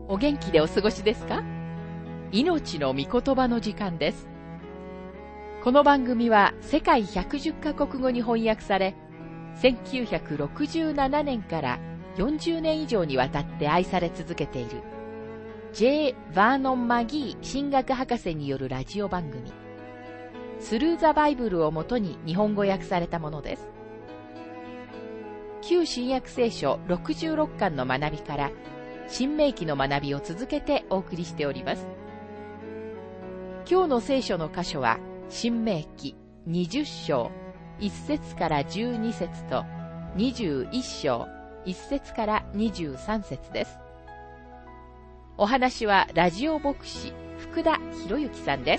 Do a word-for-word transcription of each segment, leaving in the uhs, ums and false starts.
お元気でお過ごしですか？命の御言葉の時間です。この番組は世界ひゃくじゅっカ国語に翻訳され、せんきゅうひゃくろくじゅうななねんからよんじゅうねん以上にわたって愛され続けている J. バーノン・マギー神学博士によるラジオ番組、スルー・ザ・バイブルをもとに日本語訳されたものです。旧新約聖書ろくじゅうろっかんの学びから新明記の学びを続けてお送りしております。今日の聖書の箇所は新明記にじゅっしょういっせつからじゅうにせつとにじゅういっしょういっせつからにじゅうさんせつです。お話はラジオ牧師福田博之さんです。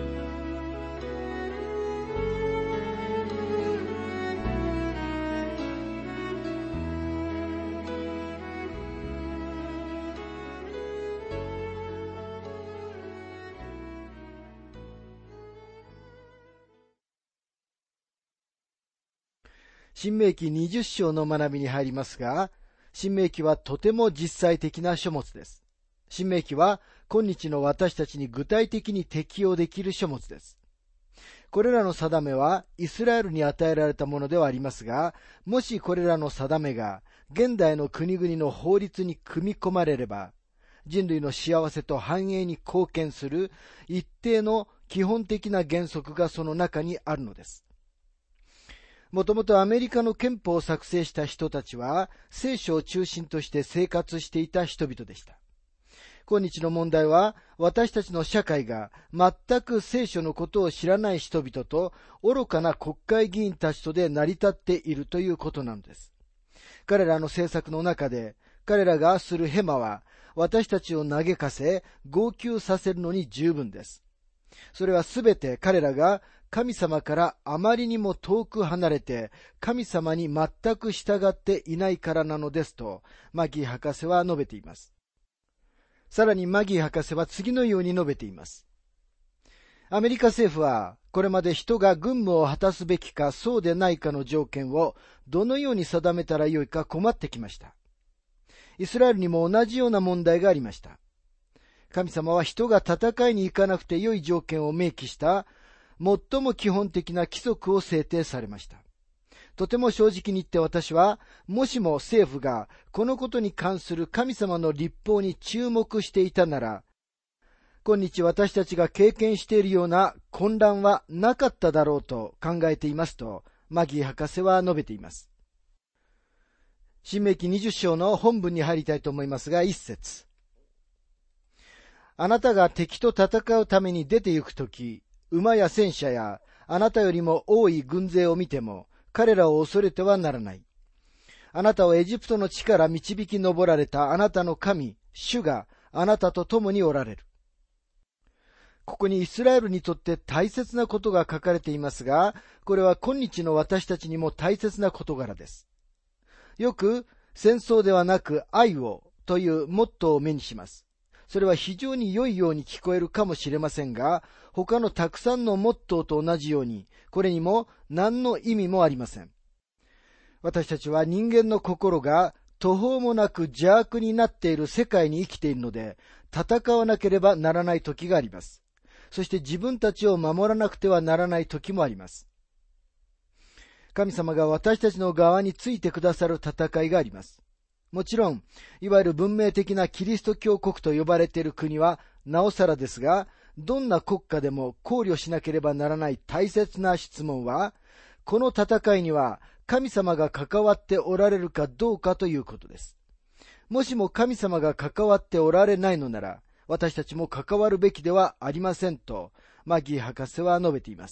新明記にじゅっしょうの学びに入りますが、新明記はとても実際的な書物です。新明記は今日の私たちに具体的に適用できる書物です。これらの定めはイスラエルに与えられたものではありますが、もしこれらの定めが現代の国々の法律に組み込まれれば、人類の幸せと繁栄に貢献する一定の基本的な原則がその中にあるのです。もともとアメリカの憲法を作成した人たちは聖書を中心として生活していた人々でした。今日の問題は私たちの社会が全く聖書のことを知らない人々と愚かな国会議員たちとで成り立っているということなのです。彼らの政策の中で彼らがするヘマは私たちを嘆かせ号泣させるのに十分です。それはすべて彼らが神様からあまりにも遠く離れて神様に全く従っていないからなのですとマギー博士は述べています。さらにマギー博士は次のように述べています。アメリカ政府はこれまで人が軍務を果たすべきかそうでないかの条件をどのように定めたらよいか困ってきました。イスラエルにも同じような問題がありました。神様は人が戦いに行かなくて良い条件を明記した最も基本的な規則を制定されました。とても正直に言って私は、もしも政府がこのことに関する神様の律法に注目していたなら、今日私たちが経験しているような混乱はなかっただろうと考えていますと、マギー博士は述べています。新明記にじゅっしょうの本文に入りたいと思いますが、一節。あなたが敵と戦うために出て行くとき、馬や戦車やあなたよりも多い軍勢を見ても彼らを恐れてはならない。あなたをエジプトの地から導き上られたあなたの神、主があなたと共におられる。ここにイスラエルにとって大切なことが書かれていますが、これは今日の私たちにも大切な事柄です。よく戦争ではなく愛をというモットーを目にします。それは非常に良いように聞こえるかもしれませんが、他のたくさんのモットーと同じように、これにも何の意味もありません。私たちは人間の心が途方もなく邪悪になっている世界に生きているので、戦わなければならない時があります。そして自分たちを守らなくてはならない時もあります。神様が私たちの側についてくださる戦いがあります。もちろん、いわゆる文明的なキリスト教国と呼ばれている国はなおさらですが、どんな国家でも考慮しなければならない大切な質問は、この戦いには神様が関わっておられるかどうかということです。もしも神様が関わっておられないのなら、私たちも関わるべきではありませんと、マギー博士は述べています。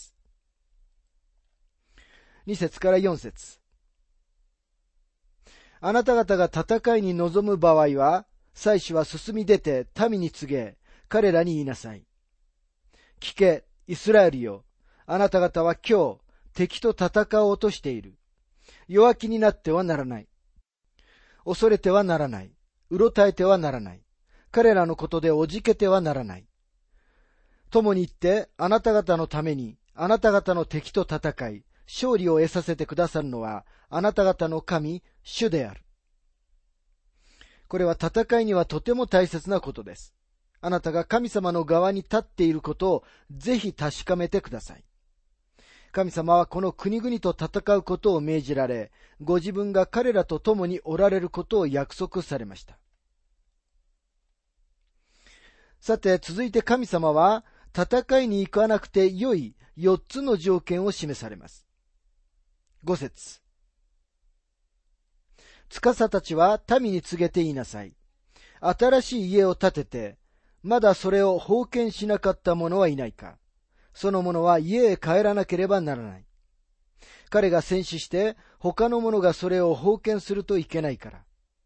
に節からよん節。あなた方が戦いに臨む場合は、祭司は進み出て民に告げ、彼らに言いなさい。聞け、イスラエルよ。あなた方は今日、敵と戦おうとしている。弱気になってはならない。恐れてはならない。うろたえてはならない。彼らのことでおじけてはならない。共に行って、あなた方のために、あなた方の敵と戦い、勝利を得させてくださるのは、あなた方の神、主である。 これは戦いにはとても大切なことです。あなたが神様の側に立っていることをぜひ確かめてください。神様はこの国々と戦うことを命じられ、ご自分が彼らと共におられることを約束されました。さて、続いて神様は戦いに行かなくて良いよっつの条件を示されます。ご節。司たちは民に告げて言いなさい。新しい家を建てて、まだそれを封建しなかった者はいないか。その者は家へ帰らなければならない。彼が戦死して、他の者がそれを封建するといけないから。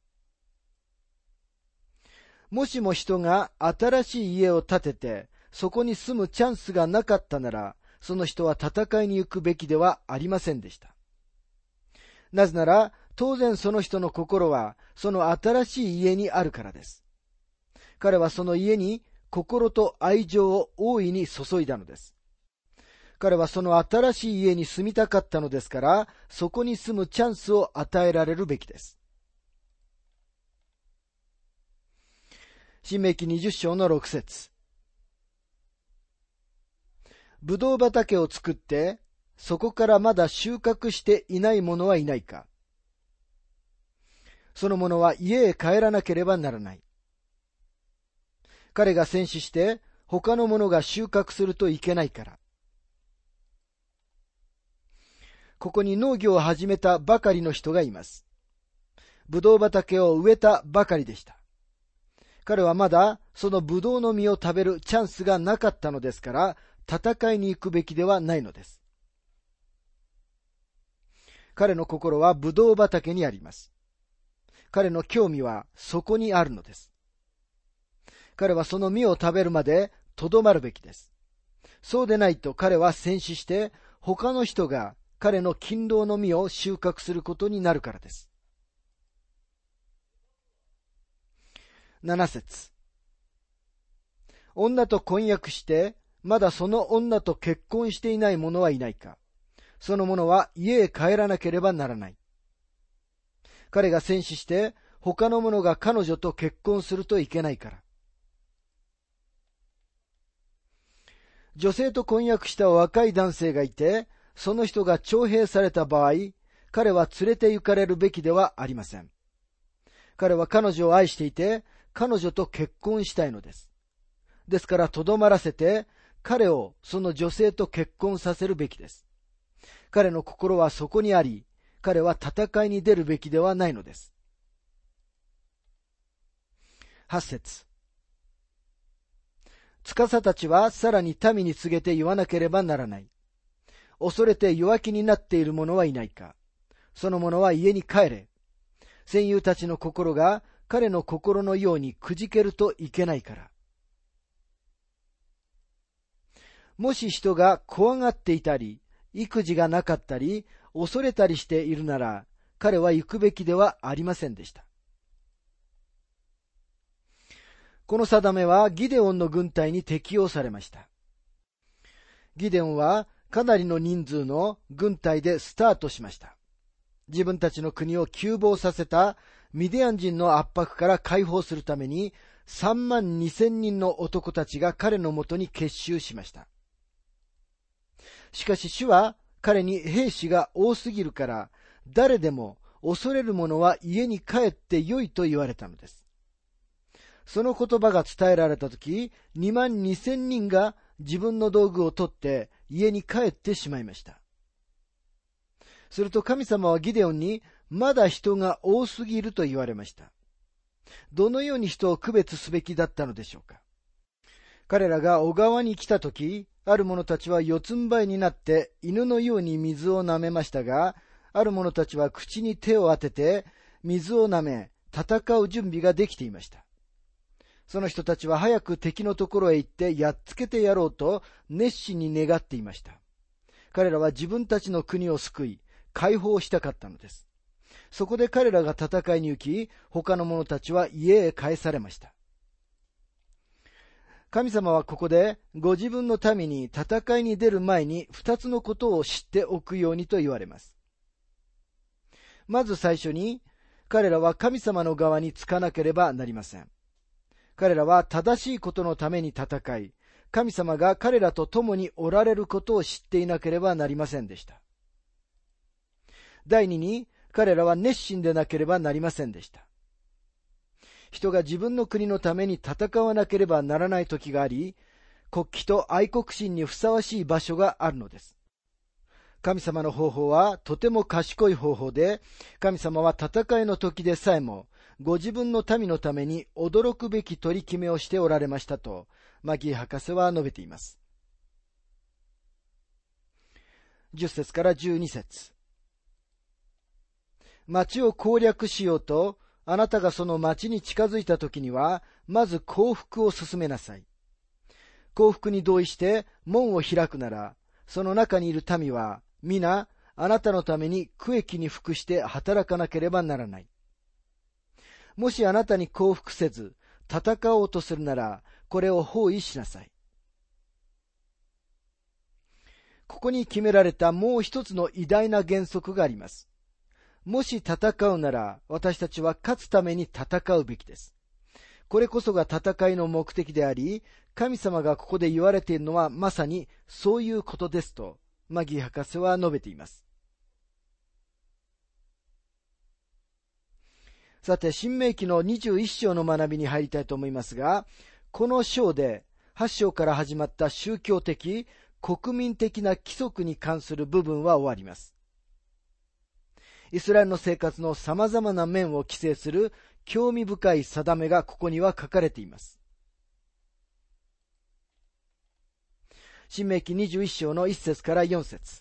もしも人が新しい家を建てて、そこに住むチャンスがなかったなら、その人は戦いに行くべきではありませんでした。なぜなら、当然その人の心は、その新しい家にあるからです。彼はその家に心と愛情を大いに注いだのです。彼はその新しい家に住みたかったのですから、そこに住むチャンスを与えられるべきです。申命記にじゅっ章のろく節。ぶどう畑を作って、そこからまだ収穫していない者はいないか。その者は家へ帰らなければならない。彼が戦死して、他の者が収穫するといけないから。ここに農業を始めたばかりの人がいます。ぶどう畑を植えたばかりでした。彼はまだそのぶどうの実を食べるチャンスがなかったのですから、戦いに行くべきではないのです。彼の心はぶどう畑にあります。彼の興味はそこにあるのです。彼はその実を食べるまでとどまるべきです。そうでないと彼は戦死して、他の人が彼の勤労の実を収穫することになるからです。なな節。女と婚約して、まだその女と結婚していない者はいないか。その者は家へ帰らなければならない。彼が戦死して、他の者が彼女と結婚するといけないから。女性と婚約した若い男性がいて、その人が徴兵された場合、彼は連れて行かれるべきではありません。彼は彼女を愛していて、彼女と結婚したいのです。ですから、とどまらせて、彼をその女性と結婚させるべきです。彼の心はそこにあり、彼は戦いに出るべきではないのです。はち節。司たちはさらに民に告げて言わなければならない。恐れて弱気になっている者はいないか。その者は家に帰れ。戦友たちの心が彼の心のようにくじけるといけないから。もし人が怖がっていたり、育児がなかったり、恐れたりしているなら、彼は行くべきではありませんでした。この定めはギデオンの軍隊に適用されました。ギデオンはかなりの人数の軍隊でスタートしました。自分たちの国を窮乏させたミディアン人の圧迫から解放するためにさんまんにせんにんの男たちが彼のもとに結集しました。しかし主は彼に兵士が多すぎるから誰でも恐れる者は家に帰ってよいと言われたのです。その言葉が伝えられたとき、にまんにせんにんが自分の道具を取って家に帰ってしまいました。すると神様はギデオンにまだ人が多すぎると言われました。どのように人を区別すべきだったのでしょうか。彼らが小川に来たとき、ある者たちは四つん這いになって犬のように水を舐めましたが、ある者たちは口に手を当てて水を舐め戦う準備ができていました。その人たちは早く敵のところへ行ってやっつけてやろうと熱心に願っていました。彼らは自分たちの国を救い、解放したかったのです。そこで彼らが戦いに行き、他の者たちは家へ帰されました。神様はここでご自分の民に戦いに出る前に二つのことを知っておくようにと言われます。まず最初に、 彼らは神様の側につかなければなりません。彼らは正しいことのために戦い、神様が彼らと共におられることを知っていなければなりませんでした。第二に、彼らは熱心でなければなりませんでした。人が自分の国のために戦わなければならない時があり、国旗と愛国心にふさわしい場所があるのです。神様の方法はとても賢い方法で、神様は戦いの時でさえも、ご自分の民のために驚くべき取り決めをしておられましたと、マギー博士は述べています。じゅっ節からじゅうに節。町を攻略しようと、あなたがその町に近づいた時には、まず降伏を進めなさい。降伏に同意して門を開くなら、その中にいる民は、皆、あなたのために区域に服して働かなければならない。もしあなたに降伏せず、戦おうとするなら、これを包囲しなさい。ここに決められたもう一つの偉大な原則があります。もし戦うなら、私たちは勝つために戦うべきです。これこそが戦いの目的であり、神様がここで言われているのはまさにそういうことですと、マギー博士は述べています。さて、申命記のにじゅういっ章の学びに入りたいと思いますが、この章ではち章から始まった宗教的、国民的な規則に関する部分は終わります。イスラエルの生活の様々な面を規制する興味深い定めがここには書かれています。申命記にじゅういっ章のいっ節からよん節。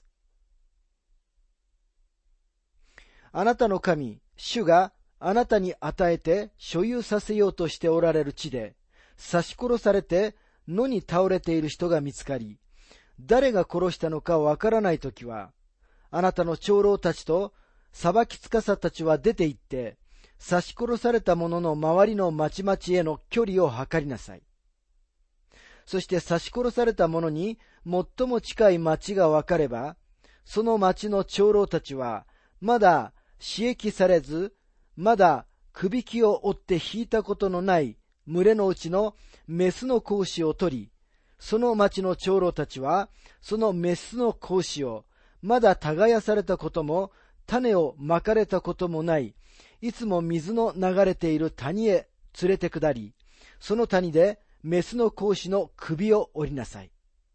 あなたの神、主があなたに与えて所有させようとしておられる地で、刺し殺されて野に倒れている人が見つかり、誰が殺したのかわからないときは、あなたの長老たちと裁き司たちは出て行って、刺し殺された者の周りの町々への距離を測りなさい。そして刺し殺された者に最も近い町が分かれば、その町の長老たちは、まだ刺激されず、まだ首輝を追って引いたことのない群れのうちのメスの子牛を取り、その町の長老たちは、そのメスの子牛を、まだ耕されたことも、種をまかれたこともない、いつも水の流れている谷へ連れて下り、その谷でメスの子牛の首を折りなさい。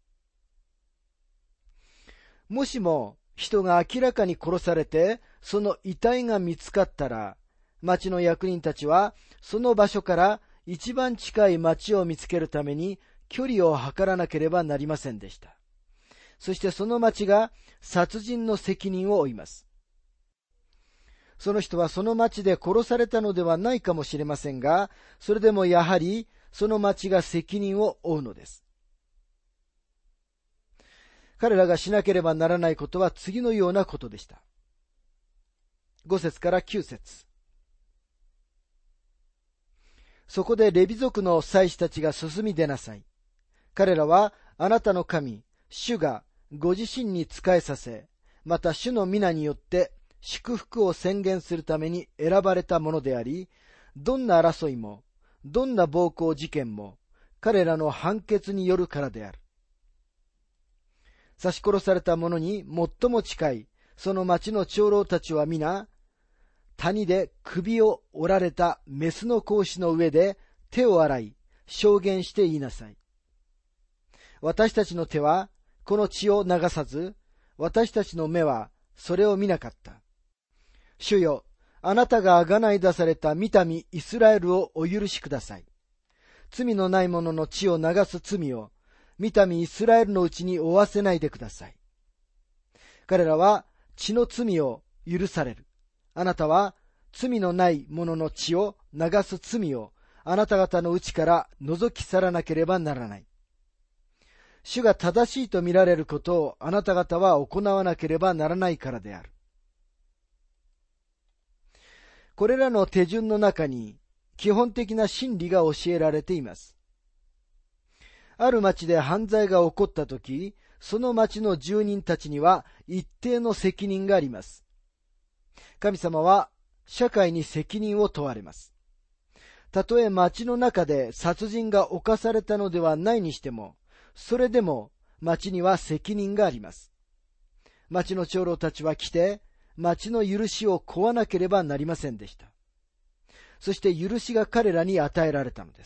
もしも人が明らかに殺されて、その遺体が見つかったら、町の役人たちは、その場所から一番近い町を見つけるために距離を測らなければなりませんでした。そしてその町が殺人の責任を負います。その人はその町で殺されたのではないかもしれませんが、それでもやはりその町が責任を負うのです。彼らがしなければならないことは次のようなことでした。ご節からきゅう節。そこでレビ族の祭司たちが進み出なさい。彼らはあなたの神、主がご自身に仕えさせ、また主の皆によって祝福を宣言するために選ばれたものであり、どんな争いも、どんな暴行事件も、彼らの判決によるからである。刺し殺された者に最も近い、その町の長老たちは皆、谷で首を折られたメスの子牛の上で手を洗い、証言して言いなさい。私たちの手はこの血を流さず、私たちの目はそれを見なかった。主よ、あなたが贖い出された御民イスラエルをお許しください。罪のない者の血を流す罪を、御民イスラエルのうちに負わせないでください。彼らは血の罪を許される。あなたは罪のない者の血を流す罪をあなた方のうちから除き去らなければならない。主が正しいと見られることをあなた方は行わなければならないからである。これらの手順の中に基本的な真理が教えられています。ある町で犯罪が起こったとき、その町の住人たちには一定の責任があります。神様は社会に責任を問われます。たとえ町の中で殺人が犯されたのではないにしても、それでも町には責任があります。町の長老たちは来て、町の許しを請わなければなりませんでした。そして許しが彼らに与えられたのです。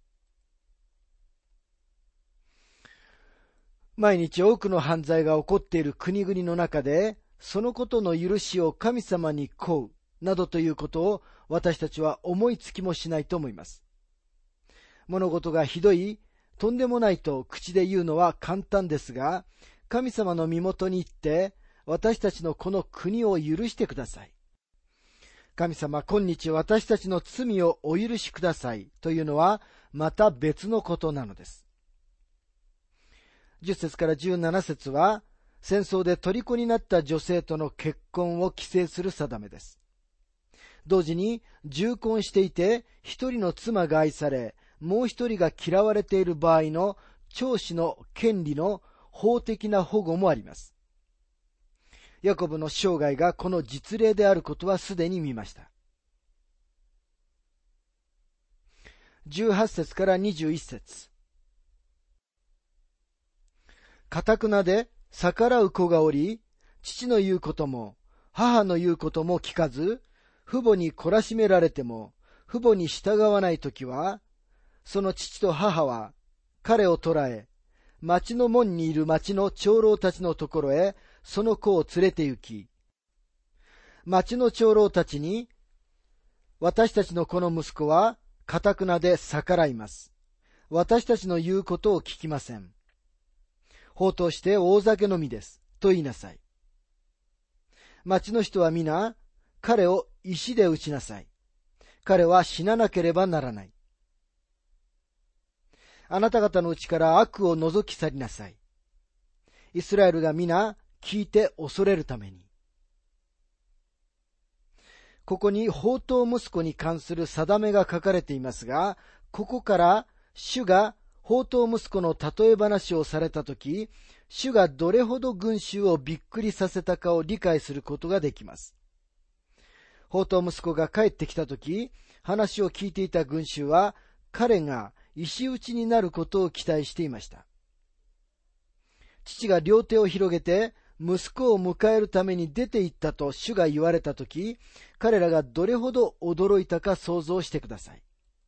毎日多くの犯罪が起こっている国々の中で、そのことの許しを神様に請うなどということを私たちは思いつきもしないと思います。物事がひどい、とんでもないと口で言うのは簡単ですが、神様の身元に行って私たちのこの国を許してください。神様、今日私たちの罪をお許しくださいというのはまた別のことなのです。じゅっ節からじゅうなな節は、戦争で虜になった女性との結婚を規制する定めです。同時に、重婚していて、一人の妻が愛され、もう一人が嫌われている場合の長子の権利の法的な保護もあります。ヤコブの生涯がこの実例であることはすでに見ました。じゅうはち節からにじゅういち節。頑なで逆らう子がおり、父の言うことも母の言うことも聞かず、父母に懲らしめられても父母に従わないときは、その父と母は彼を捕らえ、町の門にいる町の長老たちのところへその子を連れて行き、町の長老たちに、私たちのこの息子は頑なで逆らいます。私たちの言うことを聞きません。放蕩して大酒飲みです。と言いなさい。町の人は皆、彼を石で打ちなさい。彼は死ななければならない。あなた方のうちから悪を除き去りなさい。イスラエルが皆、聞いて恐れるために。ここに放蕩息子に関する定めが書かれていますが、ここから主が放蕩息子の例え話をされたとき、主がどれほど群衆をびっくりさせたかを理解することができます。放蕩息子が帰ってきたとき、話を聞いていた群衆は、彼が石打ちになることを期待していました。父が両手を広げて、息子を迎えるために出て行ったと主が言われたとき、彼らがどれほど驚いたか想像してください。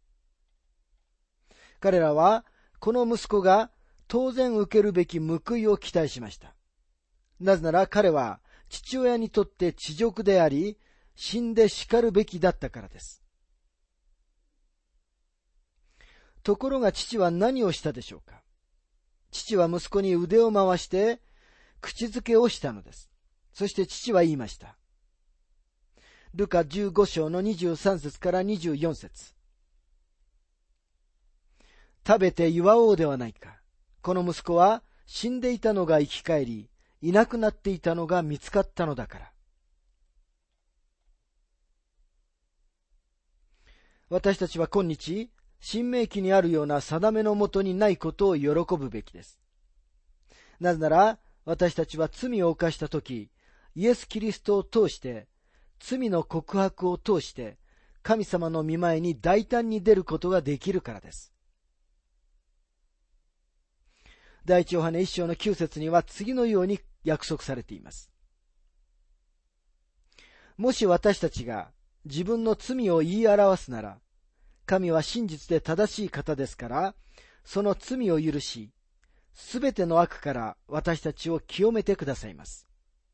彼らは、この息子が当然受けるべき報いを期待しました。なぜなら彼は父親にとって恥辱であり、死んで叱るべきだったからです。ところが父は何をしたでしょうか。父は息子に腕を回して口づけをしたのです。そして父は言いました。ルカじゅうご章のにじゅうさん節からにじゅうよん節。食べて祝おうではないか。この息子は死んでいたのが生き返り、いなくなっていたのが見つかったのだから。私たちは今日、新明記にあるような定めのもとにないことを喜ぶべきです。なぜなら、私たちは罪を犯したとき、イエス・キリストを通して、罪の告白を通して、神様の御前に大胆に出ることができるからです。第一ヨハネ一章のきゅう節には次のように約束されています。もし私たちが自分の罪を言い表すなら、神は真実で正しい方ですから、その罪を許し、すべての悪から私たちを清めてくださいます。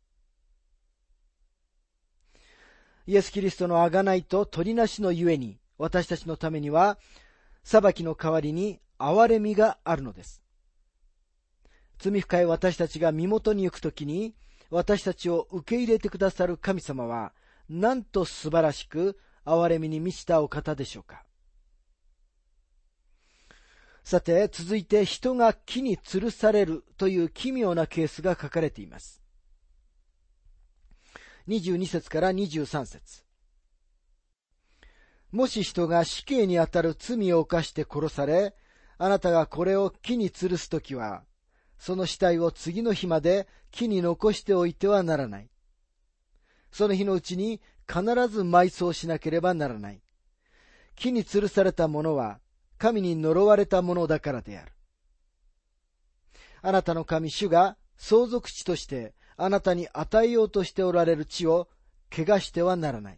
イエス・キリストの贖いと取りなしのゆえに、私たちのためには、裁きの代わりに憐れみがあるのです。罪深い私たちが身元に行くときに、私たちを受け入れてくださる神様は、なんと素晴らしく憐れみに満ちたお方でしょうか。さて、続いて人が木に吊るされるという奇妙なケースが書かれています。にじゅうに節からにじゅうさん節。もし人が死刑にあたる罪を犯して殺され、あなたがこれを木に吊るすときは、その死体を次の日まで木に残しておいてはならない。その日のうちに必ず埋葬しなければならない。木に吊るされたものは神に呪われたものだからである。あなたの神主が相続地としてあなたに与えようとしておられる地を汚してはならない。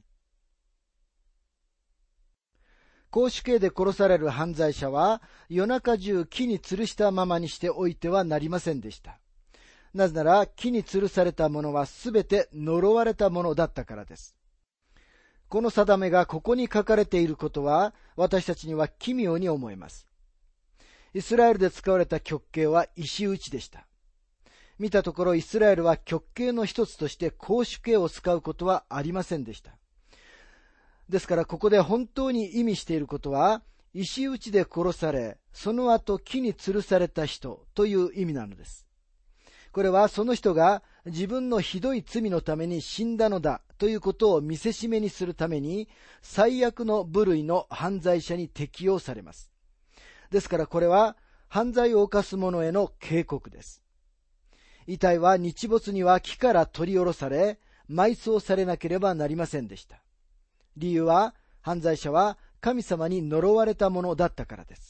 公主刑で殺される犯罪者は夜中中木に吊るしたままにしておいてはなりませんでした。なぜなら木に吊るされたものはすべて呪われたものだったからです。この定めがここに書かれていることは私たちには奇妙に思えます。イスラエルで使われた極刑は石打ちでした。見たところイスラエルは極刑の一つとして公主刑を使うことはありませんでした。ですからここで本当に意味していることは、石打ちで殺され、その後木に吊るされた人という意味なのです。これはその人が自分のひどい罪のために死んだのだということを見せしめにするために、最悪の部類の犯罪者に適用されます。ですからこれは犯罪を犯す者への警告です。遺体は日没には木から取り下ろされ、埋葬されなければなりませんでした。理由は、犯罪者は神様に呪われたものだったからです。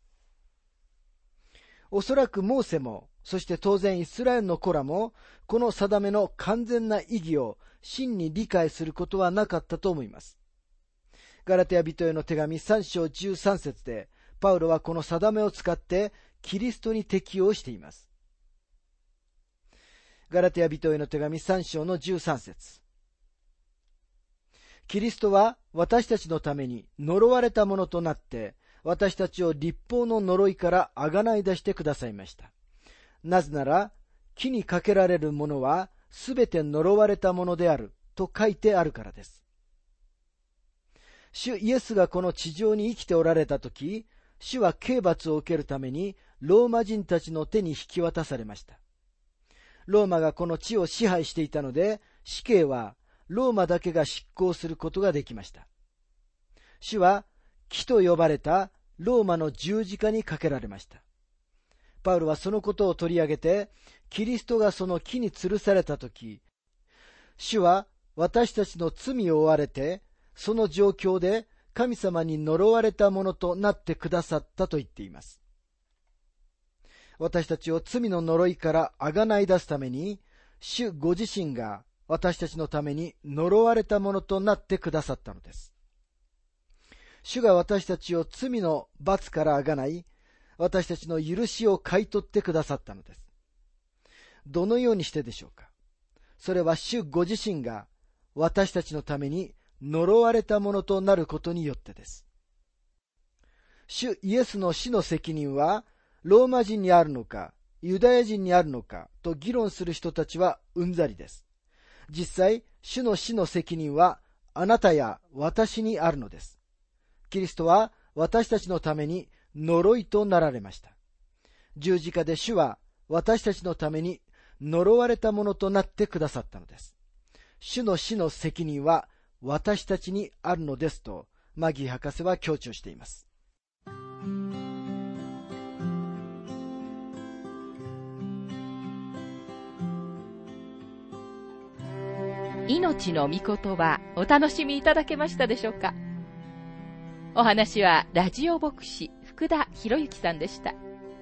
おそらくモーセも、そして当然イスラエルの子らも、この定めの完全な意義を真に理解することはなかったと思います。ガラテヤ人への手紙さん章じゅうさん節で、パウロはこの定めを使ってキリストに適用しています。ガラテヤ人への手紙さん章のじゅうさん節。キリストは私たちのために呪われたものとなって、私たちを律法の呪いからあがない出してくださいました。なぜなら、木にかけられるものはすべて呪われたものであると書いてあるからです。主イエスがこの地上に生きておられたとき、主は刑罰を受けるためにローマ人たちの手に引き渡されました。ローマがこの地を支配していたので、死刑はローマだけが執行することができました。主は木と呼ばれたローマの十字架にかけられました。パウロはそのことを取り上げて、キリストがその木に吊るされたとき、主は私たちの罪を負われて、その状況で神様に呪われたものとなってくださったと言っています。私たちを罪の呪いからあがない出すために、主ご自身が私たちのために呪われたものとなってくださったのです。主が私たちを罪の罰からあがない、私たちの許しを買い取ってくださったのです。どのようにしてでしょうか。それは主ご自身が私たちのために呪われたものとなることによってです。主イエスの死の責任はローマ人にあるのかユダヤ人にあるのかと議論する人たちはうんざりです。実際、主の死の責任はあなたや私にあるのです。キリストは私たちのために呪いとなられました。十字架で主は私たちのために呪われたものとなってくださったのです。主の死の責任は私たちにあるのですと、マギー博士は強調しています。 命の御言葉、お楽しみいただけましたでしょうか。お話はラジオ牧師福田博之さんでした。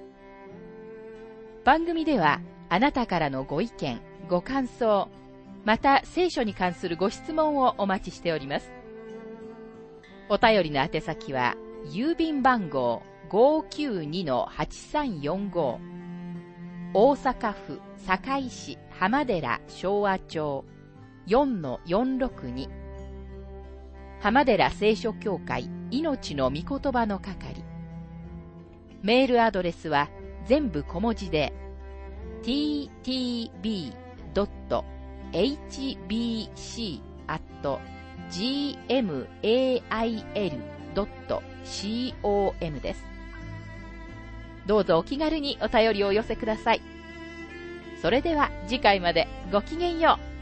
番組ではあなたからのご意見、ご感想、また聖書に関するご質問をお待ちしております。お便りの宛先は郵便番号 ごーきゅうにのはちさんよんご 大阪府堺市浜寺昭和町 よんのよんろくに 浜寺聖書協会命の御言葉の係。メールアドレスは全部小文字で ティーティービードットエイチビーシー アット ジーエムエーアイエル ドット コム です。どうぞお気軽にお便りをお寄せください。それでは次回までごきげんよう。